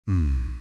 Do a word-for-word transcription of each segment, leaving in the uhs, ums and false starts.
مم.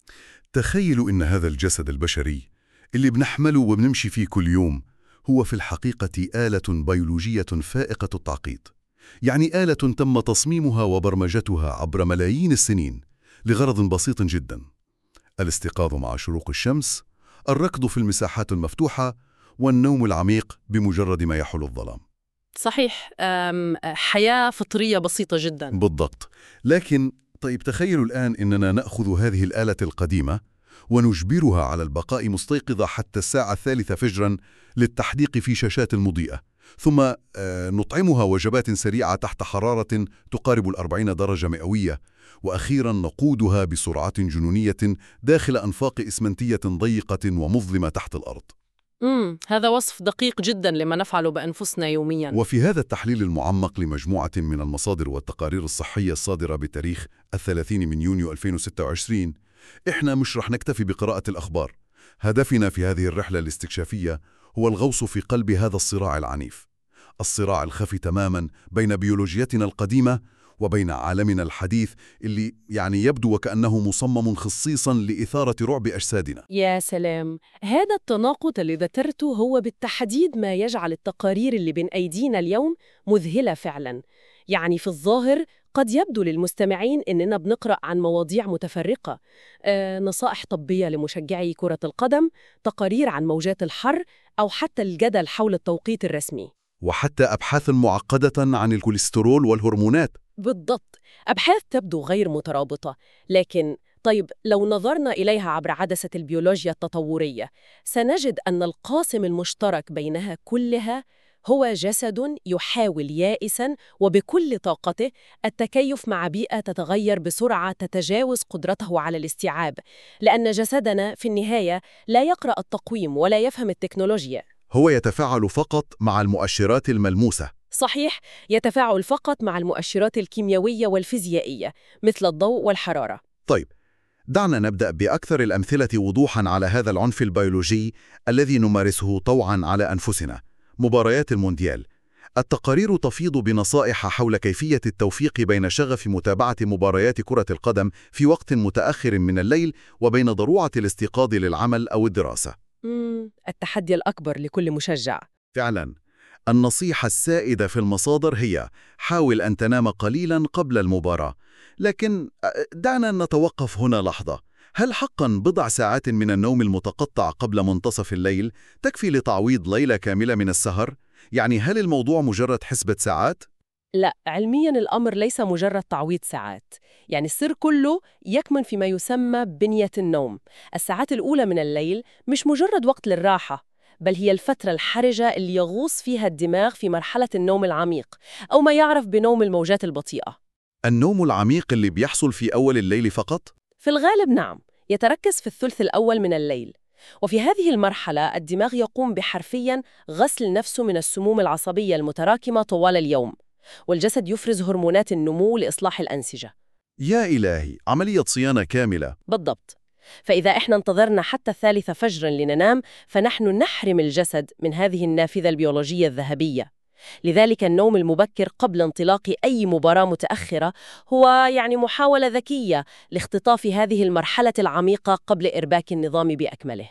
تخيلوا إن هذا الجسد البشري اللي بنحمله وبنمشي فيه كل يوم هو في الحقيقة آلة بيولوجية فائقة التعقيد. يعني آلة تم تصميمها وبرمجتها عبر ملايين السنين لغرض بسيط جدا: الاستيقاظ مع شروق الشمس، الركض في المساحات المفتوحة، والنوم العميق بمجرد ما يحل الظلام. صحيح. أم، حياة فطرية بسيطة جدا. بالضبط. لكن طيب تخيلوا الآن إننا نأخذ هذه الآلة القديمة ونجبرها على البقاء مستيقظة حتى الساعة الثالثة فجراً للتحديق في شاشات مضيئة، ثم آه، نطعمها وجبات سريعة تحت حرارة تقارب الأربعين درجة مئوية، وأخيراً نقودها بسرعة جنونية داخل أنفاق إسمنتية ضيقة ومظلمة تحت الأرض. امم هذا وصف دقيق جدا لما نفعله بأنفسنا يوميا. وفي هذا التحليل المعمق لمجموعة من المصادر والتقارير الصحية الصادرة بتاريخ الثلاثين من يونيو ألفين وستة وعشرين، إحنا مش رح نكتفي بقراءة الأخبار. هدفنا في هذه الرحلة الاستكشافية هو الغوص في قلب هذا الصراع العنيف، الصراع الخفي تماماً بين بيولوجيتنا القديمة وبين عالمنا الحديث اللي يعني يبدو وكأنه مصمم خصيصاً لإثارة رعب أجسادنا. يا سلام، هذا التناقض اللي ذكرته هو بالتحديد ما يجعل التقارير اللي بين أيدينا اليوم مذهلة فعلا. يعني في الظاهر قد يبدو للمستمعين إننا بنقرأ عن مواضيع متفرقة، آه، نصائح طبية لمشجعي كرة القدم، تقارير عن موجات الحر، أو حتى الجدل حول التوقيت الرسمي. وحتى أبحاث معقدة عن الكوليسترول والهرمونات. بالضبط، أبحاث تبدو غير مترابطة، لكن طيب لو نظرنا إليها عبر عدسة البيولوجيا التطورية سنجد أن القاسم المشترك بينها كلها هو جسد يحاول يائساً وبكل طاقته التكيف مع بيئة تتغير بسرعة تتجاوز قدرته على الاستيعاب، لأن جسدنا في النهاية لا يقرأ التقويم ولا يفهم التكنولوجيا. هو يتفاعل فقط مع المؤشرات الملموسة. صحيح، يتفاعل فقط مع المؤشرات الكيميائية والفيزيائية مثل الضوء والحرارة. طيب، دعنا نبدأ بأكثر الأمثلة وضوحاً على هذا العنف البيولوجي الذي نمارسه طوعاً على أنفسنا: مباريات المونديال. التقارير تفيض بنصائح حول كيفية التوفيق بين شغف متابعة مباريات كرة القدم في وقت متأخر من الليل وبين ضروعة الاستيقاظ للعمل أو الدراسة. مم، التحدي الأكبر لكل مشجع. فعلاً، النصيحة السائدة في المصادر هي: حاول أن تنام قليلاً قبل المباراة. لكن دعنا نتوقف هنا لحظة. هل حقاً بضع ساعات من النوم المتقطع قبل منتصف الليل تكفي لتعويض ليلة كاملة من السهر؟ يعني هل الموضوع مجرد حسبة ساعات؟ لا، علمياً الأمر ليس مجرد تعويض ساعات، يعني السر كله يكمن فيما يسمى بنية النوم. الساعات الأولى من الليل مش مجرد وقت للراحة، بل هي الفترة الحرجة اللي يغوص فيها الدماغ في مرحلة النوم العميق، أو ما يعرف بنوم الموجات البطيئة. النوم العميق اللي بيحصل في أول الليل فقط؟ في الغالب نعم، يتركز في الثلث الأول من الليل، وفي هذه المرحلة الدماغ يقوم بحرفياً غسل نفسه من السموم العصبية المتراكمة طوال اليوم، والجسد يفرز هرمونات النمو لإصلاح الأنسجة. يا إلهي، عملية صيانة كاملة. بالضبط. فإذا إحنا انتظرنا حتى الثالثة فجراً لننام فنحن نحرم الجسد من هذه النافذة البيولوجية الذهبية. لذلك النوم المبكر قبل انطلاق أي مباراة متأخرة هو يعني محاولة ذكية لاختطاف هذه المرحلة العميقة قبل إرباك النظام بأكمله.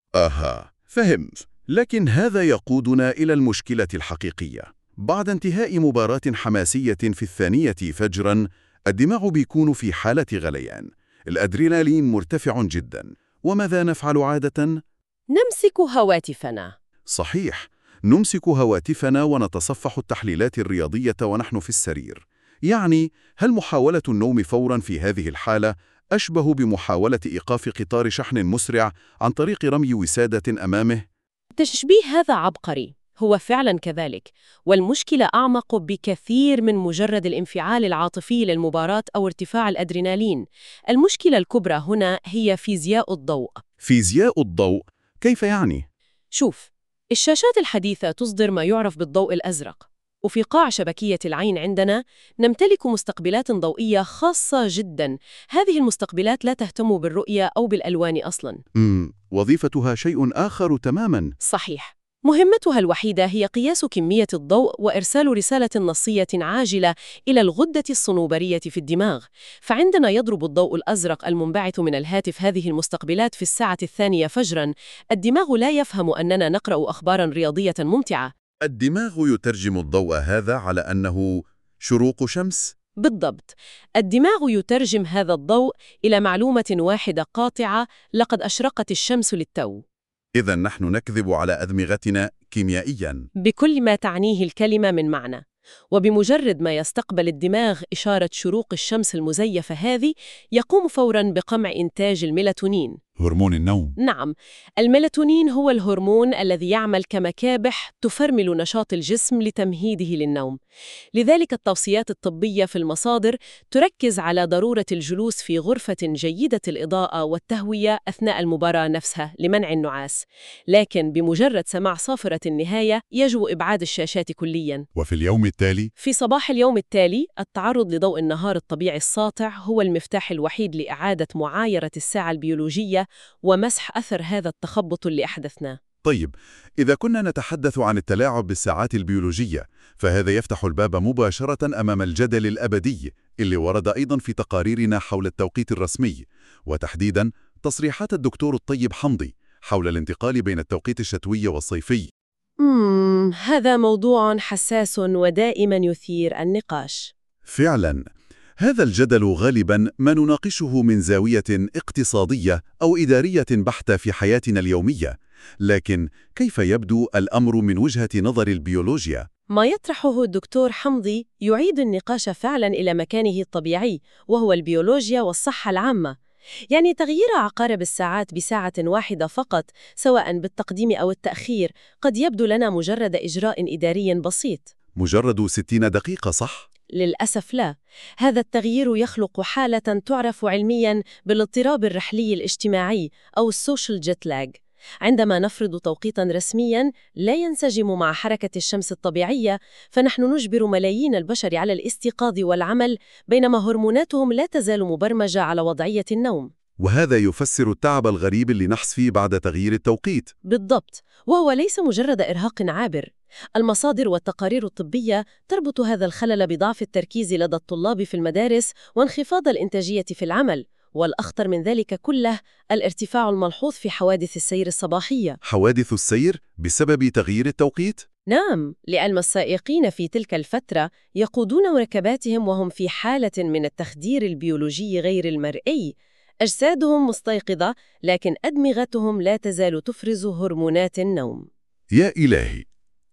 آها، فهمت. لكن هذا يقودنا إلى المشكلة الحقيقية. بعد انتهاء مباراة حماسية في الثانية فجراً، الدماغ بيكون في حالة غليان، الأدرينالين مرتفع جداً. وماذا نفعل عادة؟ نمسك هواتفنا. صحيح، نمسك هواتفنا ونتصفح التحليلات الرياضية ونحن في السرير. يعني هل محاولة النوم فوراً في هذه الحالة أشبه بمحاولة إيقاف قطار شحن مسرع عن طريق رمي وسادة أمامه؟ التشبيه هذا عبقري، هو فعلا كذلك، والمشكلة أعمق بكثير من مجرد الانفعال العاطفي للمباراة أو ارتفاع الأدرينالين. المشكلة الكبرى هنا هي فيزياء الضوء. فيزياء الضوء؟ كيف يعني؟ شوف، الشاشات الحديثة تصدر ما يعرف بالضوء الأزرق، وفي قاع شبكية العين عندنا نمتلك مستقبلات ضوئية خاصة جدا. هذه المستقبلات لا تهتم بالرؤية أو بالألوان أصلا. مم. وظيفتها شيء آخر تماما. صحيح، مهمتها الوحيدة هي قياس كمية الضوء وإرسال رسالة نصية عاجلة إلى الغدة الصنوبرية في الدماغ. فعندما يضرب الضوء الأزرق المنبعث من الهاتف هذه المستقبلات في الساعة الثانية فجراً، الدماغ لا يفهم أننا نقرأ أخباراً رياضية ممتعة. الدماغ يترجم الضوء هذا على أنه شروق شمس؟ بالضبط. الدماغ يترجم هذا الضوء إلى معلومة واحدة قاطعة: لقد أشرقت الشمس للتو. إذن نحن نكذب على أدمغتنا كيميائياً. بكل ما تعنيه الكلمة من معنى. وبمجرد ما يستقبل الدماغ إشارة شروق الشمس المزيفة هذه، يقوم فوراً بقمع إنتاج الميلاتونين، هرمون النوم. نعم، الميلاتونين هو الهرمون الذي يعمل كمكابح تفرمل نشاط الجسم لتمهيده للنوم. لذلك التوصيات الطبية في المصادر تركز على ضرورة الجلوس في غرفة جيدة الإضاءة والتهوية أثناء المباراة نفسها لمنع النعاس، لكن بمجرد سماع صافرة النهاية يجب إبعاد الشاشات كلياً. وفي اليوم التالي؟ في صباح اليوم التالي، التعرض لضوء النهار الطبيعي الساطع هو المفتاح الوحيد لإعادة معايرة الساعة البيولوجية ومسح أثر هذا التخبط اللي أحدثناه. طيب، إذا كنا نتحدث عن التلاعب بالساعات البيولوجية، فهذا يفتح الباب مباشرة أمام الجدل الأبدي اللي ورد أيضاً في تقاريرنا حول التوقيت الرسمي، وتحديداً تصريحات الدكتور الطيب حمدي حول الانتقال بين التوقيت الشتوي والصيفي. مم، هذا موضوع حساس ودائما يثير النقاش. فعلاً، هذا الجدل غالباً ما نناقشه من زاوية اقتصادية أو إدارية بحتة في حياتنا اليومية، لكن كيف يبدو الأمر من وجهة نظر البيولوجيا؟ ما يطرحه الدكتور حمدي يعيد النقاش فعلا إلى مكانه الطبيعي، وهو البيولوجيا والصحة العامة. يعني تغيير عقارب الساعات بساعة واحدة فقط، سواء بالتقديم أو التأخير، قد يبدو لنا مجرد إجراء إداري بسيط. مجرد ستين دقيقة، صح؟ للأسف لا. هذا التغيير يخلق حالة تعرف علمياً بالاضطراب الرحلي الاجتماعي أو السوشيال جيت لاج. عندما نفرض توقيتاً رسمياً لا ينسجم مع حركة الشمس الطبيعية، فنحن نجبر ملايين البشر على الاستيقاظ والعمل، بينما هرموناتهم لا تزال مبرمجة على وضعية النوم. وهذا يفسر التعب الغريب اللي نحس فيه بعد تغيير التوقيت. بالضبط، وهو ليس مجرد إرهاق عابر. المصادر والتقارير الطبية تربط هذا الخلل بضعف التركيز لدى الطلاب في المدارس وانخفاض الإنتاجية في العمل، والأخطر من ذلك كله الارتفاع الملحوظ في حوادث السير الصباحية. حوادث السير بسبب تغيير التوقيت؟ نعم، لأن السائقين في تلك الفترة يقودون مركباتهم وهم في حالة من التخدير البيولوجي غير المرئي. أجسادهم مستيقظة، لكن أدمغتهم لا تزال تفرز هرمونات النوم. يا إلهي!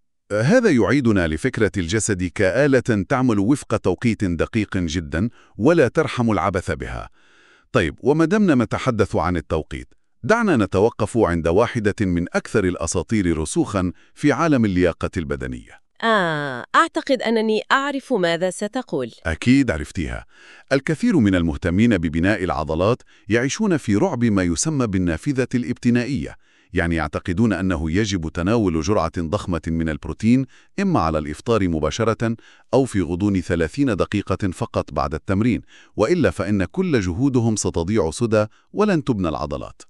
هذا يعيدنا لفكرة الجسد كآلة تعمل وفق توقيت دقيق جدا ولا ترحم العبث بها. طيب، وما دمنا نتحدث عن التوقيت، دعنا نتوقف عند واحدة من أكثر الأساطير رسوخا في عالم اللياقة البدنية. آه، أعتقد أنني أعرف ماذا ستقول. أكيد عرفتيها. الكثير من المهتمين ببناء العضلات يعيشون في رعب ما يسمى بالنافذة الابتنائية، يعني يعتقدون أنه يجب تناول جرعة ضخمة من البروتين إما على الإفطار مباشرة أو في غضون ثلاثين دقيقة فقط بعد التمرين، وإلا فإن كل جهودهم ستضيع سدى ولن تبنى العضلات.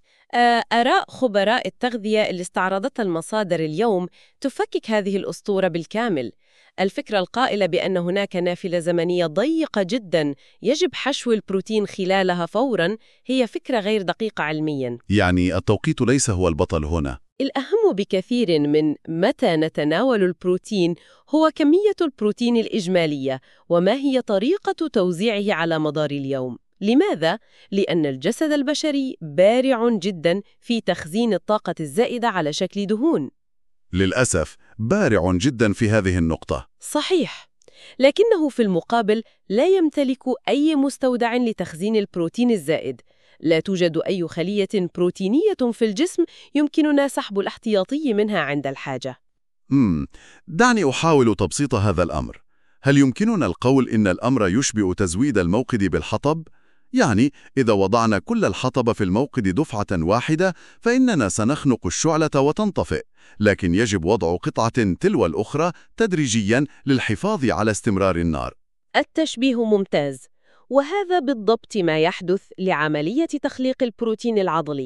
آراء خبراء التغذية اللي استعرضتها المصادر اليوم تفكك هذه الأسطورة بالكامل. الفكرة القائلة بأن هناك نافذة زمنية ضيقة جداً يجب حشو البروتين خلالها فوراً هي فكرة غير دقيقة علمياً. يعني التوقيت ليس هو البطل هنا. الأهم بكثير من متى نتناول البروتين هو كمية البروتين الإجمالية وما هي طريقة توزيعه على مدار اليوم. لماذا؟ لأن الجسد البشري بارع جداً في تخزين الطاقة الزائدة على شكل دهون. للأسف بارع جدا في هذه النقطة. صحيح، لكنه في المقابل لا يمتلك أي مستودع لتخزين البروتين الزائد. لا توجد أي خلية بروتينية في الجسم يمكننا سحب الاحتياطي منها عند الحاجة. مم. دعني أحاول تبسيط هذا الأمر. هل يمكننا القول إن الأمر يشبه تزويد الموقد بالحطب؟ يعني إذا وضعنا كل الحطب في الموقد دفعة واحدة فإننا سنخنق الشعلة وتنطفئ، لكن يجب وضع قطعة تلو الأخرى تدريجياً للحفاظ على استمرار النار. التشبيه ممتاز، وهذا بالضبط ما يحدث لعملية تخليق البروتين العضلي.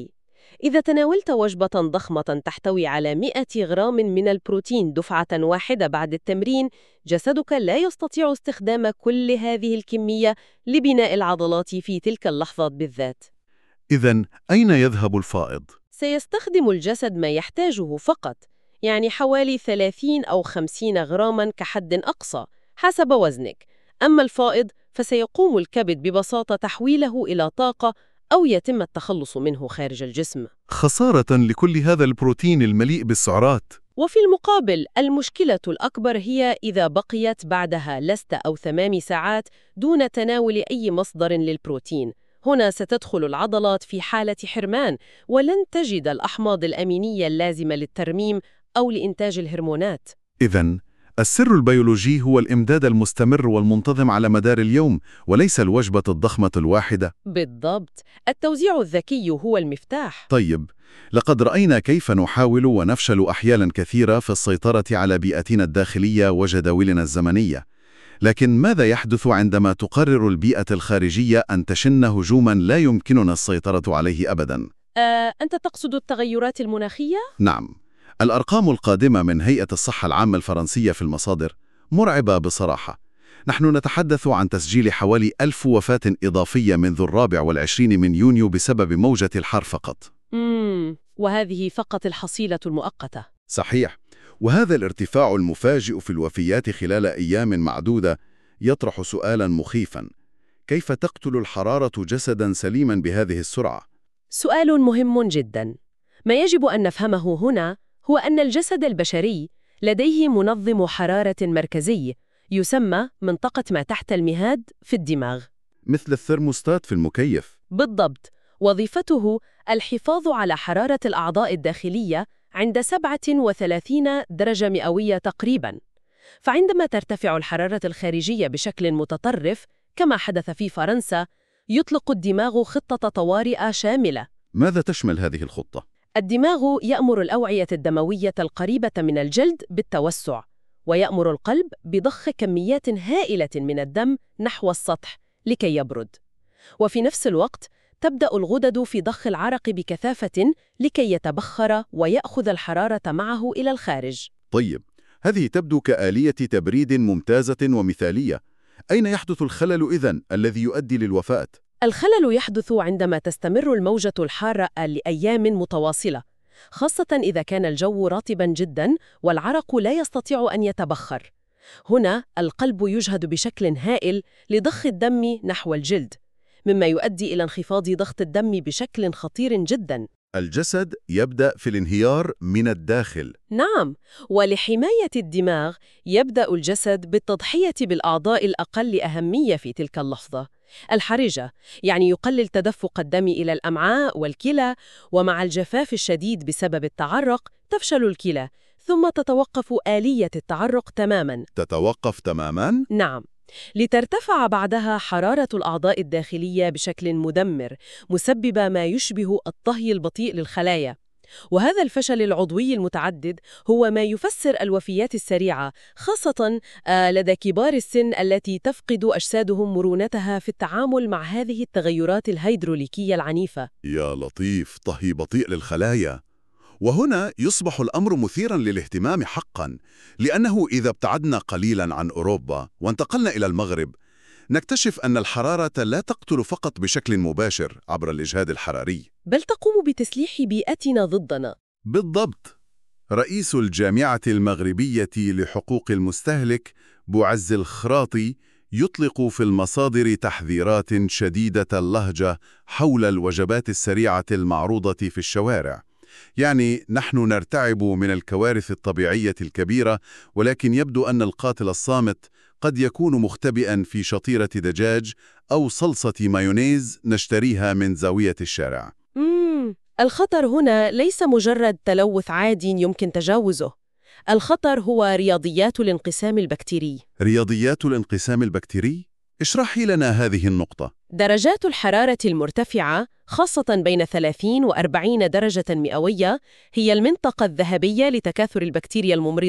إذا تناولت وجبة ضخمة تحتوي على مئة غرام من البروتين دفعة واحدة بعد التمرين، جسدك لا يستطيع استخدام كل هذه الكمية لبناء العضلات في تلك اللحظات بالذات. إذن أين يذهب الفائض؟ سيستخدم الجسد ما يحتاجه فقط، يعني حوالي ثلاثين أو خمسين غراما كحد أقصى حسب وزنك. أما الفائض فسيقوم الكبد ببساطة تحويله إلى طاقة أو يتم التخلص منه خارج الجسم. خسارة لكل هذا البروتين المليء بالسعرات. وفي المقابل المشكلة الأكبر هي إذا بقيت بعدها لست أو ثمان ساعات دون تناول أي مصدر للبروتين. هنا ستدخل العضلات في حالة حرمان، ولن تجد الأحماض الأمينية اللازمة للترميم أو لإنتاج الهرمونات. إذن السر البيولوجي هو الإمداد المستمر والمنتظم على مدار اليوم، وليس الوجبة الضخمة الواحدة. بالضبط، التوزيع الذكي هو المفتاح. طيب، لقد رأينا كيف نحاول ونفشل أحيانا كثيرة في السيطرة على بيئتنا الداخلية وجداولنا الزمنية. لكن ماذا يحدث عندما تقرر البيئة الخارجية أن تشن هجوما لا يمكننا السيطرة عليه أبدا؟ آه، أنت تقصد التغيرات المناخية؟ نعم. الأرقام القادمة من هيئة الصحة العامة الفرنسية في المصادر مرعبة بصراحة. نحن نتحدث عن تسجيل حوالي ألف وفاة إضافية منذ الرابع والعشرين من يونيو بسبب موجة الحر فقط. مم. وهذه فقط الحصيلة المؤقتة. صحيح. وهذا الارتفاع المفاجئ في الوفيات خلال أيام معدودة يطرح سؤالاً مخيفاً: كيف تقتل الحرارة جسداً سليماً بهذه السرعة؟ سؤال مهم جداً. ما يجب أن نفهمه هنا هو أن الجسد البشري لديه منظم حرارة مركزي يسمى منطقة ما تحت المهاد في الدماغ، مثل الثرموستات في المكيف. بالضبط. وظيفته الحفاظ على حرارة الأعضاء الداخلية عند سبعة وثلاثين درجة مئوية تقريباً. فعندما ترتفع الحرارة الخارجية بشكل متطرف كما حدث في فرنسا، يطلق الدماغ خطة طوارئ شاملة. ماذا تشمل هذه الخطة؟ الدماغ يأمر الأوعية الدموية القريبة من الجلد بالتوسع، ويأمر القلب بضخ كميات هائلة من الدم نحو السطح لكي يبرد. وفي نفس الوقت تبدأ الغدد في ضخ العرق بكثافة لكي يتبخر ويأخذ الحرارة معه إلى الخارج. طيب، هذه تبدو كآلية تبريد ممتازة ومثالية. أين يحدث الخلل إذن الذي يؤدي للوفاة؟ الخلل يحدث عندما تستمر الموجة الحارة لأيام متواصلة، خاصة إذا كان الجو رطباً جداً والعرق لا يستطيع أن يتبخر. هنا القلب يجهد بشكل هائل لضخ الدم نحو الجلد، مما يؤدي إلى انخفاض ضغط الدم بشكل خطير جداً. الجسد يبدأ في الانهيار من الداخل. نعم، ولحماية الدماغ يبدأ الجسد بالتضحية بالأعضاء الأقل أهمية في تلك اللحظة، الحرجة، يعني يقلل تدفق الدم إلى الأمعاء والكلى، ومع الجفاف الشديد بسبب التعرق تفشل الكلى، ثم تتوقف آلية التعرق تماماً. تتوقف تماماً؟ نعم، لترتفع بعدها حرارة الأعضاء الداخلية بشكل مدمر، مسببة ما يشبه الطهي البطيء للخلايا. وهذا الفشل العضوي المتعدد هو ما يفسر الوفيات السريعة، خاصة لدى كبار السن التي تفقد أجسادهم مرونتها في التعامل مع هذه التغيرات الهيدروليكية العنيفة. يا لطيف، طهي بطيء للخلايا. وهنا يصبح الأمر مثيراً للاهتمام حقاً، لأنه إذا ابتعدنا قليلاً عن أوروبا وانتقلنا إلى المغرب، نكتشف أن الحرارة لا تقتل فقط بشكل مباشر عبر الإجهاد الحراري، بل تقوم بتسليح بيئتنا ضدنا. بالضبط. رئيس الجامعة المغربية لحقوق المستهلك بوعز الخراطي يطلق في المصادر تحذيرات شديدة اللهجة حول الوجبات السريعة المعروضة في الشوارع. يعني نحن نرتعب من الكوارث الطبيعية الكبيرة، ولكن يبدو أن القاتل الصامت قد يكون مختبئاً في شطيرة دجاج أو صلصة مايونيز نشتريها من زاوية الشارع. مم. الخطر هنا ليس مجرد تلوث عادي يمكن تجاوزه. الخطر هو رياضيات الانقسام البكتيري. رياضيات الانقسام البكتيري؟ اشرحي لنا هذه النقطة. درجات الحرارة المرتفعة، خاصة بين ثلاثين وأربعين درجة مئوية، هي المنطقة الذهبية لتكاثر البكتيريا الممرضة،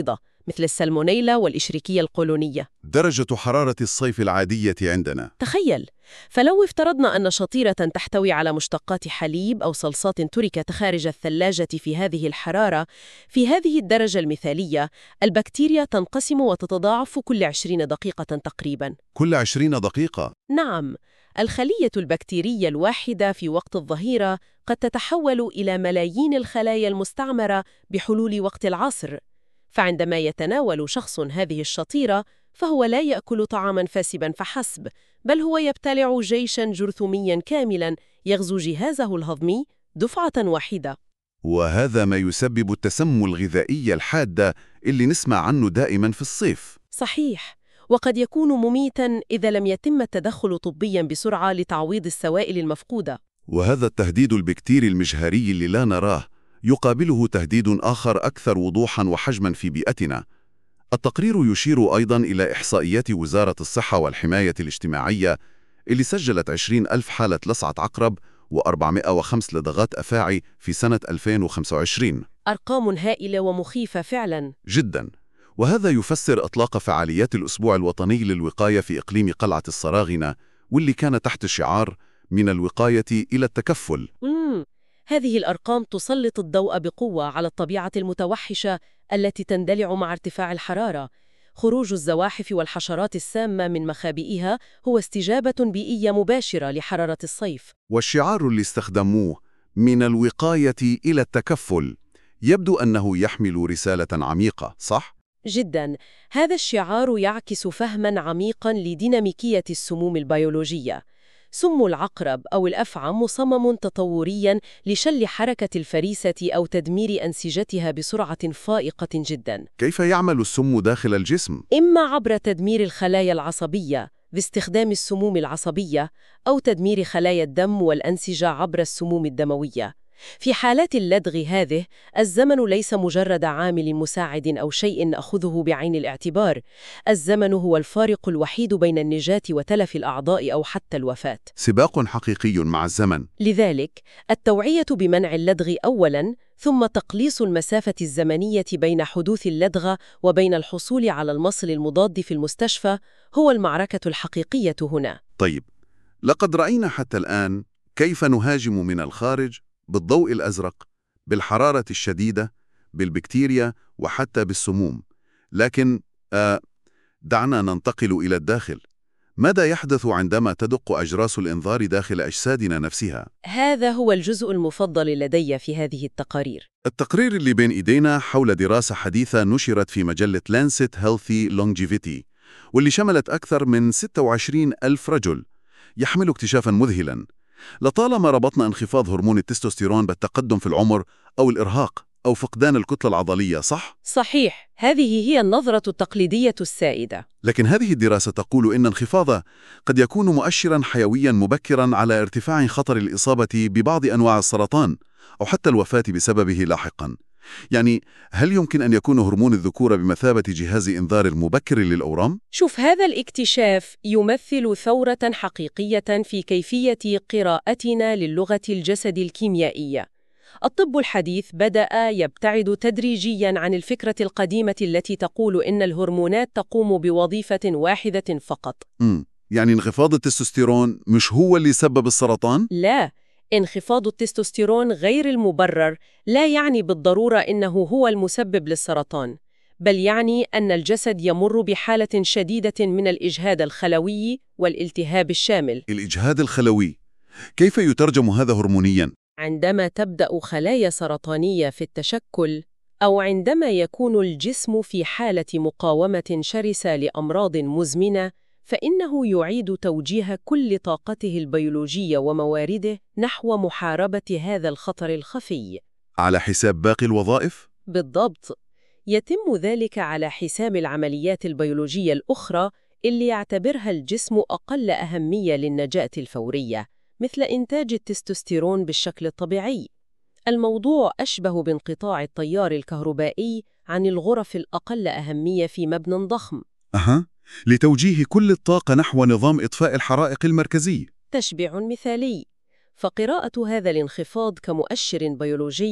مثل السالمونيلا والإشريكية القولونية. درجة حرارة الصيف العادية عندنا. تخيل، فلو افترضنا أن شطيرة تحتوي على مشتقات حليب أو صلصات تركت خارج الثلاجة في هذه الحرارة، في هذه الدرجة المثالية البكتيريا تنقسم وتتضاعف كل عشرين دقيقة تقريباً. كل عشرين دقيقة؟ نعم، الخلية البكتيرية الواحدة في وقت الظهيرة قد تتحول إلى ملايين الخلايا المستعمرة بحلول وقت العصر. فعندما يتناول شخص هذه الشطيرة فهو لا يأكل طعاماً فاسباً فحسب، بل هو يبتلع جيشاً جرثومياً كاملاً يغزو جهازه الهضمي دفعة واحدة. وهذا ما يسبب التسمم الغذائي الحاد اللي نسمع عنه دائماً في الصيف. صحيح، وقد يكون مميتاً إذا لم يتم التدخل طبياً بسرعة لتعويض السوائل المفقودة. وهذا التهديد البكتيري المجهري اللي لا نراه يقابله تهديد آخر أكثر وضوحاً وحجماً في بيئتنا. التقرير يشير أيضاً إلى إحصائيات وزارة الصحة والحماية الاجتماعية اللي سجلت عشرين ألف حالة لسعة عقرب وأربعمائة وخمسة لدغات أفاعي في سنة ألفين وخمسة وعشرين. أرقام هائلة ومخيفة فعلاً. جداً. وهذا يفسر إطلاق فعاليات الأسبوع الوطني للوقاية في إقليم قلعة الصراغنة، واللي كان تحت شعار من الوقاية إلى التكفل. مم. هذه الأرقام تسلط الضوء بقوة على الطبيعة المتوحشة التي تندلع مع ارتفاع الحرارة. خروج الزواحف والحشرات السامة من مخابئها هو استجابة بيئية مباشرة لحرارة الصيف. والشعار اللي استخدموه من الوقاية إلى التكفل يبدو أنه يحمل رسالة عميقة، صح؟ جداً، هذا الشعار يعكس فهماً عميقاً لديناميكية السموم البيولوجية. سم العقرب أو الأفعى مصمم تطورياً لشل حركة الفريسة أو تدمير أنسجتها بسرعة فائقة جداً. كيف يعمل السم داخل الجسم؟ إما عبر تدمير الخلايا العصبية باستخدام السموم العصبية، أو تدمير خلايا الدم والأنسجة عبر السموم الدموية. في حالات اللدغ هذه، الزمن ليس مجرد عامل مساعد أو شيء نأخذه بعين الاعتبار. الزمن هو الفارق الوحيد بين النجاة وتلف الأعضاء أو حتى الوفاة. سباق حقيقي مع الزمن. لذلك، التوعية بمنع اللدغ أولاً، ثم تقليص المسافة الزمنية بين حدوث اللدغة وبين الحصول على المصل المضاد في المستشفى هو المعركة الحقيقية هنا. طيب، لقد رأينا حتى الآن كيف نهاجم من الخارج بالضوء الأزرق، بالحرارة الشديدة، بالبكتيريا وحتى بالسموم. لكن آه دعنا ننتقل إلى الداخل. ماذا يحدث عندما تدق أجراس الإنذار داخل أجسادنا نفسها؟ هذا هو الجزء المفضل لدي في هذه التقارير. التقرير اللي بين إيدينا حول دراسة حديثة نشرت في مجلة Lancet Healthy Longevity، واللي شملت أكثر من ستة وعشرين ألف رجل، يحمل اكتشافاً مذهلاً. لطالما ربطنا انخفاض هرمون التستوستيرون بالتقدم في العمر أو الإرهاق أو فقدان الكتلة العضلية، صح؟ صحيح، هذه هي النظرة التقليدية السائدة. لكن هذه الدراسة تقول إن انخفاضه قد يكون مؤشراً حيوياً مبكراً على ارتفاع خطر الإصابة ببعض أنواع السرطان أو حتى الوفاة بسببه لاحقاً. يعني هل يمكن أن يكون هرمون الذكورة بمثابة جهاز إنذار المبكر للأورام؟ شوف، هذا الاكتشاف يمثل ثورة حقيقية في كيفية قراءتنا للغة الجسد الكيميائية. الطب الحديث بدأ يبتعد تدريجياً عن الفكرة القديمة التي تقول إن الهرمونات تقوم بوظيفة واحدة فقط. امم يعني انخفاض التستوستيرون مش هو اللي سبب السرطان؟ لا، انخفاض التستوستيرون غير المبرر لا يعني بالضرورة إنه هو المسبب للسرطان، بل يعني أن الجسد يمر بحالة شديدة من الإجهاد الخلوي والالتهاب الشامل. الإجهاد الخلوي، كيف يترجم هذا هرمونياً؟ عندما تبدأ خلايا سرطانية في التشكل، أو عندما يكون الجسم في حالة مقاومة شرسة لأمراض مزمنة، فإنه يعيد توجيه كل طاقته البيولوجية وموارده نحو محاربة هذا الخطر الخفي. على حساب باقي الوظائف؟ بالضبط. يتم ذلك على حساب العمليات البيولوجية الأخرى اللي يعتبرها الجسم أقل أهمية للنجاة الفورية، مثل إنتاج التستوستيرون بالشكل الطبيعي. الموضوع أشبه بانقطاع التيار الكهربائي عن الغرف الأقل أهمية في مبنى ضخم. أها، لتوجيه كل الطاقة نحو نظام إطفاء الحرائق المركزي. تشبيع مثالي. فقراءة هذا الانخفاض كمؤشر بيولوجي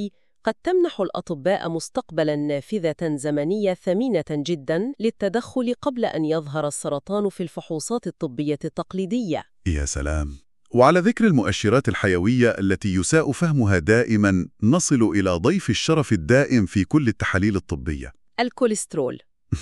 قد تمنح الأطباء مستقبلاً نافذة زمنية ثمينة جداً للتدخل قبل أن يظهر السرطان في الفحوصات الطبية التقليدية. يا سلام. وعلى ذكر المؤشرات الحيوية التي يساء فهمها دائما، نصل إلى ضيف الشرف الدائم في كل التحاليل الطبية. الكوليسترول.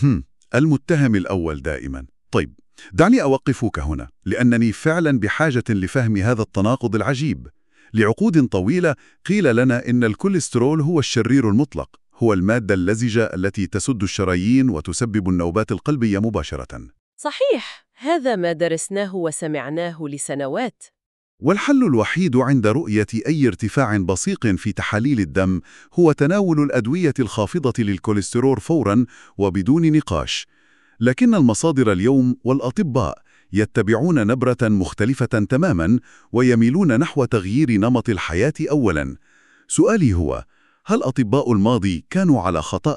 المتهم الأول دائما. طيب، دعني أوقفك هنا، لأنني فعلا بحاجة لفهم هذا التناقض العجيب. لعقود طويلة قيل لنا إن الكوليسترول هو الشرير المطلق، هو المادة اللزجة التي تسد الشرايين وتسبب النوبات القلبية مباشرة. صحيح، هذا ما درسناه وسمعناه لسنوات. والحل الوحيد عند رؤية أي ارتفاع بسيط في تحاليل الدم هو تناول الأدوية الخافضة للكوليسترول فوراً وبدون نقاش. لكن المصادر اليوم والأطباء يتبعون نبرة مختلفة تماماً ويميلون نحو تغيير نمط الحياة أولاً. سؤالي هو، هل أطباء الماضي كانوا على خطأ؟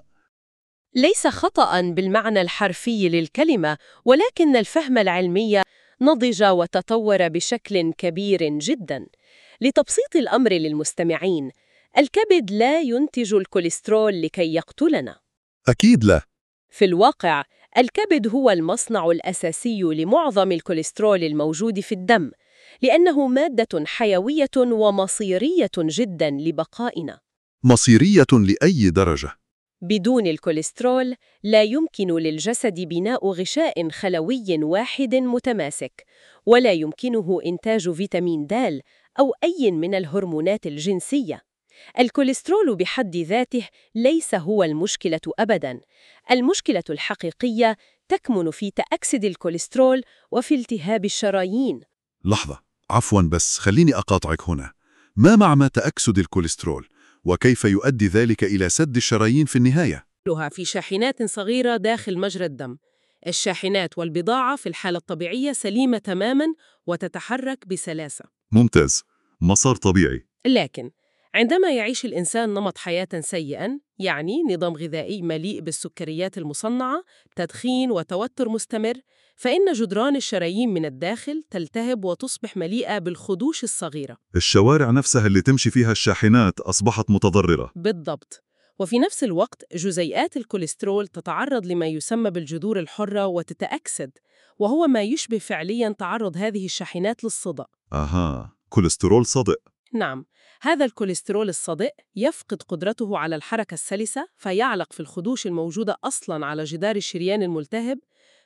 ليس خطأ بالمعنى الحرفي للكلمة، ولكن الفهم العلمي نضج وتطور بشكل كبير جداً. لتبسيط الأمر للمستمعين، الكبد لا ينتج الكوليسترول لكي يقتلنا. أكيد لا. في الواقع، الكبد هو المصنع الأساسي لمعظم الكوليسترول الموجود في الدم، لأنه مادة حيوية ومصيرية جداً لبقائنا. مصيرية لأي درجة؟ بدون الكوليسترول لا يمكن للجسد بناء غشاء خلوي واحد متماسك، ولا يمكنه إنتاج فيتامين د أو أي من الهرمونات الجنسية. الكوليسترول بحد ذاته ليس هو المشكلة أبداً. المشكلة الحقيقية تكمن في تأكسد الكوليسترول وفي التهاب الشرايين. لحظة، عفواً، بس خليني أقاطعك هنا. ما معنى تأكسد الكوليسترول؟ وكيف يؤدي ذلك إلى سد الشرايين في النهاية؟ لها في شاحنات صغيرة داخل مجرى الدم. الشاحنات والبضاعة في الحالة الطبيعية سليمة تماماً وتتحرك بسلاسة. ممتاز، مسار طبيعي. لكن عندما يعيش الإنسان نمط حياة سيئاً، يعني نظام غذائي مليء بالسكريات المصنعة، تدخين وتوتر مستمر، فإن جدران الشرايين من الداخل تلتهب وتصبح مليئة بالخدوش الصغيرة. الشوارع نفسها اللي تمشي فيها الشاحنات أصبحت متضررة. بالضبط. وفي نفس الوقت جزيئات الكوليسترول تتعرض لما يسمى بالجذور الحرة وتتأكسد، وهو ما يشبه فعلياً تعرض هذه الشاحنات للصدأ. أها، كوليسترول صدئ. نعم، هذا الكوليسترول الصدئ يفقد قدرته على الحركة السلسة، فيعلق في الخدوش الموجودة أصلاً على جدار الشريان الملتهب،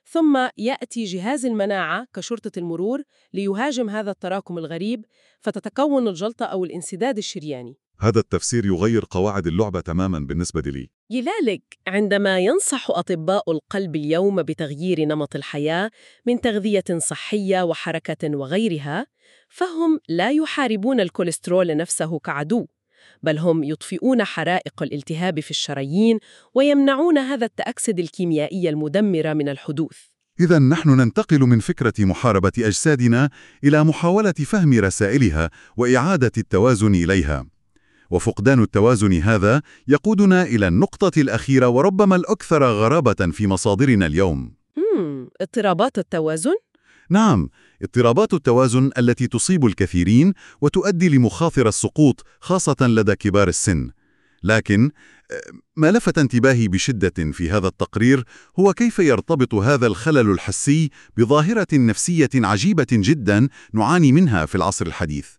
ثم يأتي جهاز المناعة كشرطة المرور ليهاجم هذا التراكم الغريب، فتتكون الجلطة أو الانسداد الشرياني. هذا التفسير يغير قواعد اللعبة تماماً بالنسبة لي. لذلك عندما ينصح أطباء القلب اليوم بتغيير نمط الحياة من تغذية صحية وحركة وغيرها، فهم لا يحاربون الكوليسترول نفسه كعدو، بل هم يطفئون حرائق الالتهاب في الشرايين ويمنعون هذا التأكسد الكيميائي المدمر من الحدوث. إذا نحن ننتقل من فكرة محاربة أجسادنا إلى محاولة فهم رسائلها وإعادة التوازن إليها. وفقدان التوازن هذا يقودنا إلى النقطة الأخيرة وربما الأكثر غرابة في مصادرنا اليوم. مم، اضطرابات التوازن؟ نعم، اضطرابات التوازن التي تصيب الكثيرين وتؤدي لمخاطر السقوط خاصة لدى كبار السن. لكن ما لفت انتباهي بشدة في هذا التقرير هو كيف يرتبط هذا الخلل الحسي بظاهرة نفسية عجيبة جدا نعاني منها في العصر الحديث: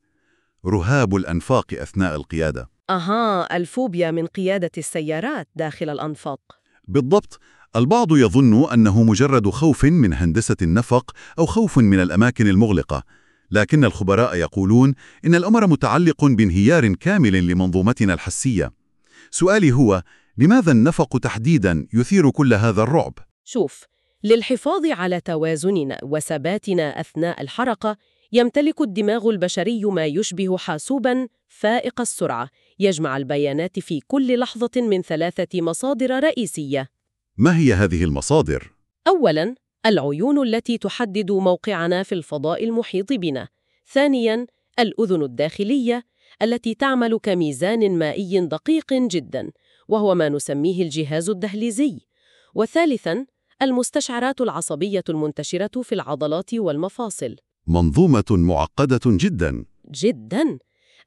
رهاب الأنفاق أثناء القيادة. أها، الفوبيا من قيادة السيارات داخل الأنفاق. بالضبط. البعض يظن أنه مجرد خوف من هندسة النفق أو خوف من الأماكن المغلقة، لكن الخبراء يقولون إن الأمر متعلق بانهيار كامل لمنظومتنا الحسية. سؤالي هو، لماذا النفق تحديداً يثير كل هذا الرعب؟ شوف، للحفاظ على توازننا وثباتنا أثناء الحركة، يمتلك الدماغ البشري ما يشبه حاسوباً فائق السرعة يجمع البيانات في كل لحظة من ثلاثة مصادر رئيسية. ما هي هذه المصادر؟ أولاً، العيون التي تحدد موقعنا في الفضاء المحيط بنا. ثانياً، الأذن الداخلية التي تعمل كميزان مائي دقيق جداً، وهو ما نسميه الجهاز الدهليزي. وثالثاً، المستشعرات العصبية المنتشرة في العضلات والمفاصل. منظومة معقدة جداً. جداً.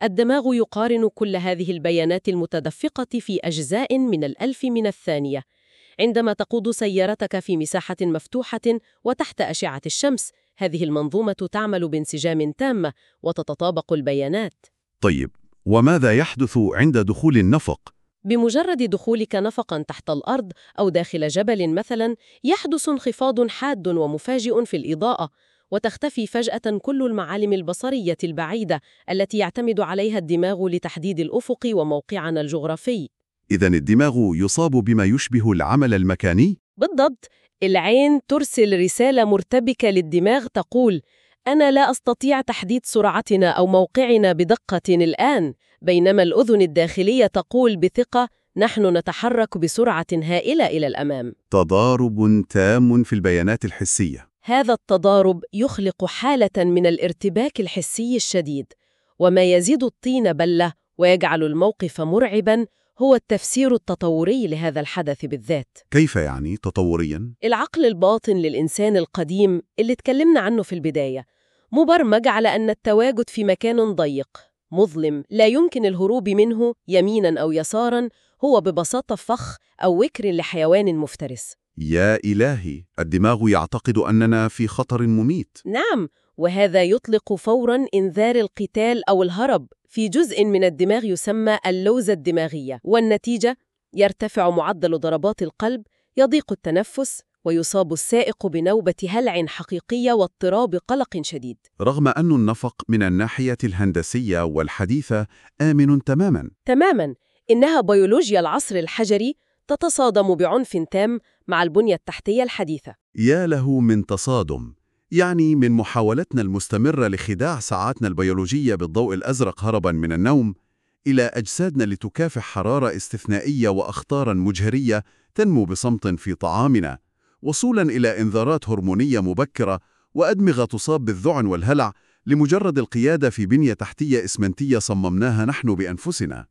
الدماغ يقارن كل هذه البيانات المتدفقة في أجزاء من الألف من الثانية. عندما تقود سيارتك في مساحة مفتوحة وتحت أشعة الشمس، هذه المنظومة تعمل بانسجام تام وتتطابق البيانات. طيب، وماذا يحدث عند دخول النفق؟ بمجرد دخولك نفقاً تحت الأرض أو داخل جبل مثلاً، يحدث انخفاض حاد ومفاجئ في الإضاءة، وتختفي فجأة كل المعالم البصرية البعيدة التي يعتمد عليها الدماغ لتحديد الأفق وموقعنا الجغرافي. إذن الدماغ يصاب بما يشبه العمل المكاني؟ بالضبط، العين ترسل رسالة مرتبكة للدماغ تقول: أنا لا أستطيع تحديد سرعتنا أو موقعنا بدقة الآن، بينما الأذن الداخلية تقول بثقة: نحن نتحرك بسرعة هائلة إلى الأمام. تضارب تام في البيانات الحسية. هذا التضارب يخلق حالة من الارتباك الحسي الشديد، وما يزيد الطين بلة ويجعل الموقف مرعباً هو التفسير التطوري لهذا الحدث بالذات. كيف يعني تطورياً؟ العقل الباطن للإنسان القديم اللي اتكلمنا عنه في البداية مبرمج على أن التواجد في مكان ضيق مظلم لا يمكن الهروب منه يميناً أو يساراً هو ببساطة فخ أو وكر لحيوان مفترس. يا إلهي، الدماغ يعتقد أننا في خطر مميت. نعم، وهذا يطلق فوراً إنذار القتال أو الهرب في جزء من الدماغ يسمى اللوزة الدماغية، والنتيجة يرتفع معدل ضربات القلب، يضيق التنفس، ويصاب السائق بنوبة هلع حقيقية واضطراب قلق شديد. رغم أن النفق من الناحية الهندسية والحديثة آمن تماماً. تماماً، إنها بيولوجيا العصر الحجري تتصادم بعنف تام مع البنية التحتية الحديثة. يا له من تصادم، يعني من محاولتنا المستمرة لخداع ساعاتنا البيولوجية بالضوء الأزرق هرباً من النوم، إلى أجسادنا لتكافح حرارة استثنائية وأخطاراً مجهرية تنمو بصمت في طعامنا، وصولاً إلى إنذارات هرمونية مبكرة وأدمغة تصاب بالذعن والهلع لمجرد القيادة في بنية تحتية إسمنتية صممناها نحن بأنفسنا.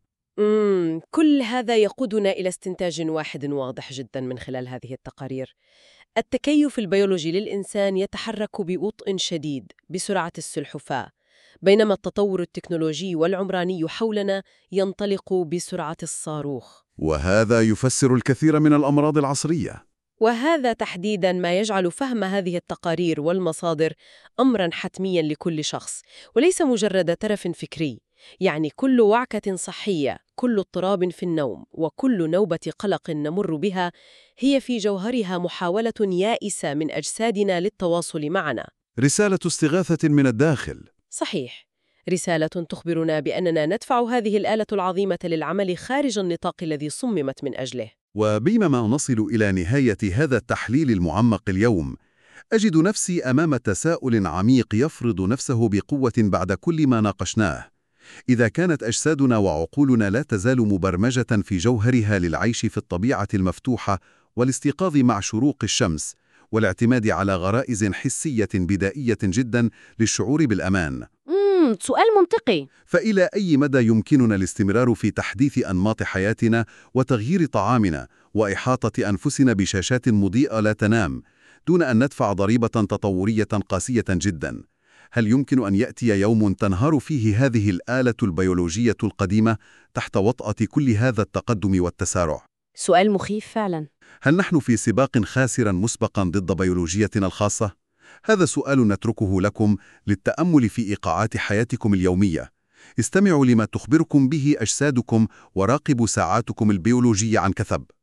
مم. كل هذا يقودنا إلى استنتاج واحد واضح جدا من خلال هذه التقارير: التكيف البيولوجي للإنسان يتحرك ببطء شديد بسرعة السلحفاة، بينما التطور التكنولوجي والعمراني حولنا ينطلق بسرعة الصاروخ. وهذا يفسر الكثير من الأمراض العصرية. وهذا تحديداً ما يجعل فهم هذه التقارير والمصادر أمراً حتمياً لكل شخص، وليس مجرد ترف فكري. يعني كل وعكة صحية، كل اضطراب في النوم، وكل نوبة قلق نمر بها هي في جوهرها محاولة يائسة من أجسادنا للتواصل معنا. رسالة استغاثة من الداخل. صحيح، رسالة تخبرنا بأننا ندفع هذه الآلة العظيمة للعمل خارج النطاق الذي صممت من أجله. وبينما نصل إلى نهاية هذا التحليل المعمق اليوم، أجد نفسي أمام تساؤل عميق يفرض نفسه بقوة بعد كل ما ناقشناه. إذا كانت أجسادنا وعقولنا لا تزال مبرمجة في جوهرها للعيش في الطبيعة المفتوحة والاستيقاظ مع شروق الشمس والاعتماد على غرائز حسية بدائية جدا للشعور بالأمان، مم، سؤال منطقي. فإلى أي مدى يمكننا الاستمرار في تحديث أنماط حياتنا وتغيير طعامنا وإحاطة أنفسنا بشاشات مضيئة لا تنام دون أن ندفع ضريبة تطورية قاسية جدا؟ هل يمكن أن يأتي يوم تنهار فيه هذه الآلة البيولوجية القديمة تحت وطأة كل هذا التقدم والتسارع؟ سؤال مخيف فعلا. هل نحن في سباق خاسر مسبقا ضد بيولوجيتنا الخاصة؟ هذا سؤال نتركه لكم للتأمل في إيقاعات حياتكم اليومية. استمعوا لما تخبركم به أجسادكم وراقبوا ساعاتكم البيولوجية عن كثب.